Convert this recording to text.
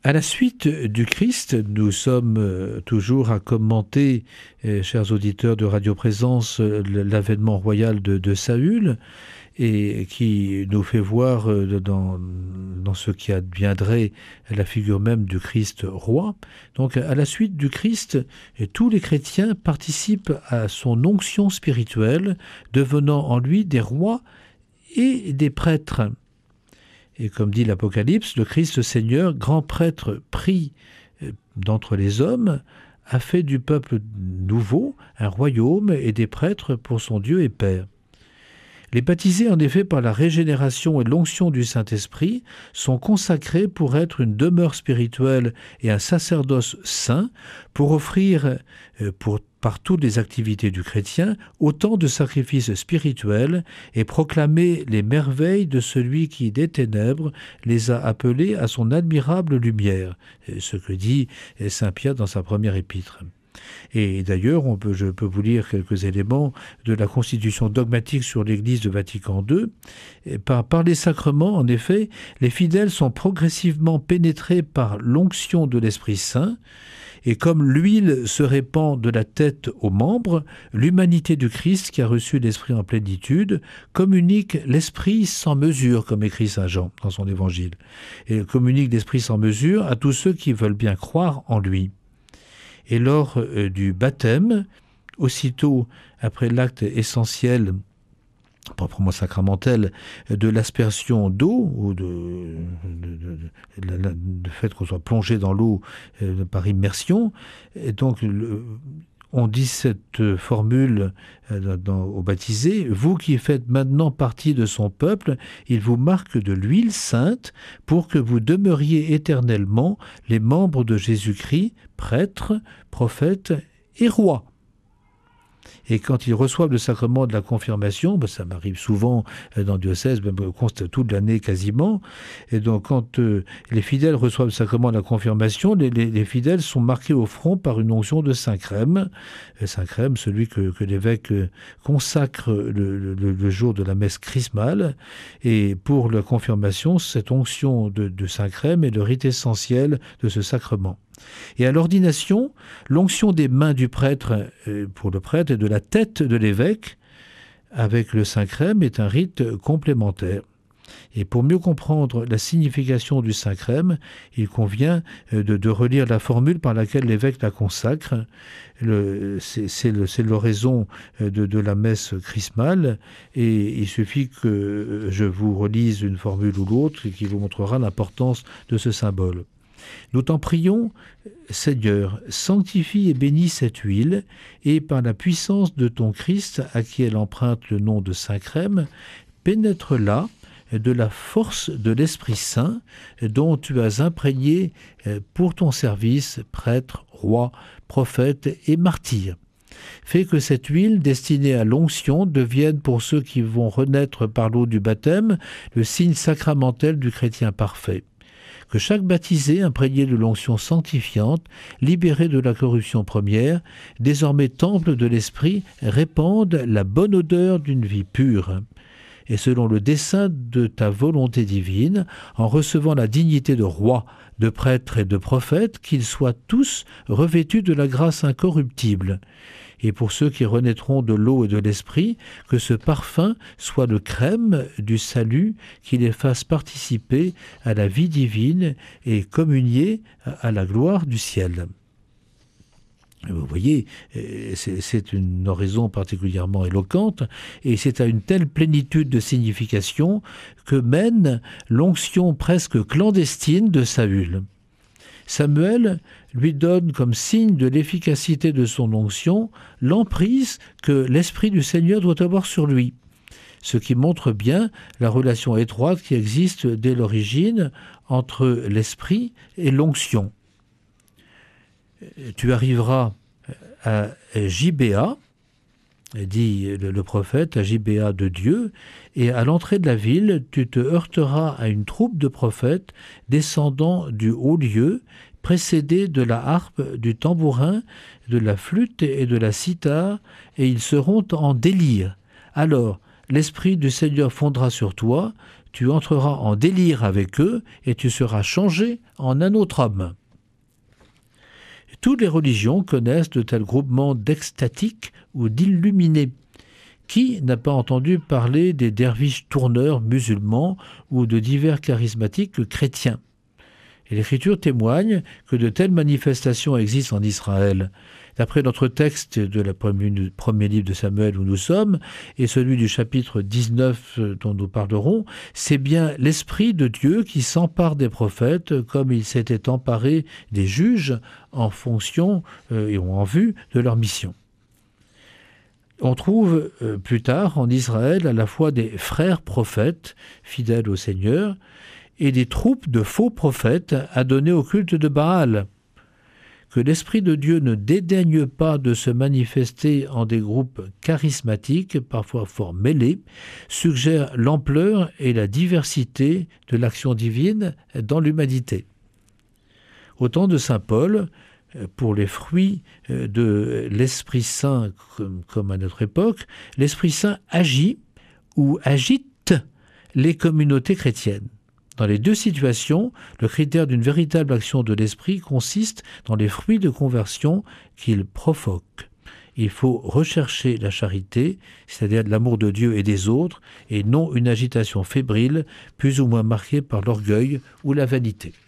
À la suite du Christ, nous sommes toujours à commenter, chers auditeurs de Radio Présence, l'avènement royal de Saül, et qui nous fait voir dans ce qui adviendrait la figure même du Christ roi. Donc à la suite du Christ, tous les chrétiens participent à son onction spirituelle, devenant en lui des rois et des prêtres. Et comme dit l'Apocalypse, le Christ Seigneur, grand prêtre pris d'entre les hommes, a fait du peuple nouveau un royaume et des prêtres pour son Dieu et Père. Les baptisés, en effet, par la régénération et l'onction du Saint-Esprit, sont consacrés pour être une demeure spirituelle et un sacerdoce saint, pour offrir, par toutes les activités du chrétien, autant de sacrifices spirituels et proclamer les merveilles de celui qui, des ténèbres, les a appelés à son admirable lumière, ce que dit saint Pierre dans sa première épître. Et d'ailleurs, je peux vous lire quelques éléments de la constitution dogmatique sur l'Église de Vatican II. Par les sacrements, en effet, les fidèles sont progressivement pénétrés par l'onction de l'Esprit Saint, et comme l'huile se répand de la tête aux membres, l'humanité du Christ, qui a reçu l'Esprit en plénitude, communique l'Esprit sans mesure, comme écrit saint Jean dans son Évangile, et communique l'Esprit sans mesure à tous ceux qui veulent bien croire en lui. Et lors du baptême, aussitôt après l'acte essentiel, proprement sacramentel, de l'aspersion d'eau, ou de fait qu'on soit plongé dans l'eau par immersion, et donc on dit cette formule aux baptisés: « Vous qui faites maintenant partie de son peuple, il vous marque de l'huile sainte pour que vous demeuriez éternellement les membres de Jésus-Christ, prêtres, prophètes et rois. » Et quand ils reçoivent le sacrement de la confirmation, ça m'arrive souvent dans le diocèse, même toute l'année quasiment, et donc quand les fidèles reçoivent le sacrement de la confirmation, les fidèles sont marqués au front par une onction de Saint-Crème. Saint-Crème, celui que l'évêque consacre le jour de la messe chrismale, et pour la confirmation, cette onction de Saint-Crème est le rite essentiel de ce sacrement. Et à l'ordination, l'onction des mains du prêtre pour le prêtre et de la tête de l'évêque avec le Saint-Crème est un rite complémentaire. Et pour mieux comprendre la signification du Saint-Crème, il convient de relire la formule par laquelle l'évêque la consacre. C'est l'oraison de la messe chrismale, et il suffit que je vous relise une formule ou l'autre qui vous montrera l'importance de ce symbole. Nous t'en prions, Seigneur, sanctifie et bénis cette huile, et par la puissance de ton Christ, à qui elle emprunte le nom de Saint-Crème, pénètre-la de la force de l'Esprit Saint, dont tu as imprégné pour ton service, prêtre, roi, prophète et martyr. Fais que cette huile destinée à l'onction devienne pour ceux qui vont renaître par l'eau du baptême le signe sacramentel du chrétien parfait. Que chaque baptisé, imprégné de l'onction sanctifiante, libéré de la corruption première, désormais temple de l'Esprit, répande la bonne odeur d'une vie pure. Et selon le dessein de ta volonté divine, en recevant la dignité de roi, de prêtre et de prophète, qu'ils soient tous revêtus de la grâce incorruptible. Et pour ceux qui renaîtront de l'eau et de l'esprit, que ce parfum soit le crème du salut qui les fasse participer à la vie divine et communier à la gloire du ciel. Vous voyez, c'est une oraison particulièrement éloquente, et c'est à une telle plénitude de signification que mène l'onction presque clandestine de Saül. Samuel lui donne comme signe de l'efficacité de son onction l'emprise que l'Esprit du Seigneur doit avoir sur lui, ce qui montre bien la relation étroite qui existe dès l'origine entre l'Esprit et l'onction. Tu arriveras à Gibéa, dit le prophète, à Gibéa de Dieu, et à l'entrée de la ville, tu te heurteras à une troupe de prophètes descendant du haut lieu, précédés de la harpe, du tambourin, de la flûte et de la cithare, et ils seront en délire. Alors, l'Esprit du Seigneur fondra sur toi, tu entreras en délire avec eux et tu seras changé en un autre homme. Toutes les religions connaissent de tels groupements d'extatiques ou d'illuminés. Qui n'a pas entendu parler des derviches tourneurs musulmans ou de divers charismatiques chrétiens? Et l'Écriture témoigne que de telles manifestations existent en Israël. D'après notre texte de la premier livre de Samuel où nous sommes, et celui du chapitre 19 dont nous parlerons, c'est bien l'Esprit de Dieu qui s'empare des prophètes comme il s'était emparé des juges en fonction et en vue de leur mission. On trouve plus tard en Israël à la fois des frères prophètes fidèles au Seigneur et des troupes de faux prophètes adonnés au culte de Baal. Que l'Esprit de Dieu ne dédaigne pas de se manifester en des groupes charismatiques, parfois fort mêlés, suggère l'ampleur et la diversité de l'action divine dans l'humanité. Au temps de saint Paul, pour les fruits de l'Esprit Saint, comme à notre époque, l'Esprit Saint agit ou agite les communautés chrétiennes. Dans les deux situations, le critère d'une véritable action de l'Esprit consiste dans les fruits de conversion qu'il provoque. Il faut rechercher la charité, c'est-à-dire de l'amour de Dieu et des autres, et non une agitation fébrile, plus ou moins marquée par l'orgueil ou la vanité.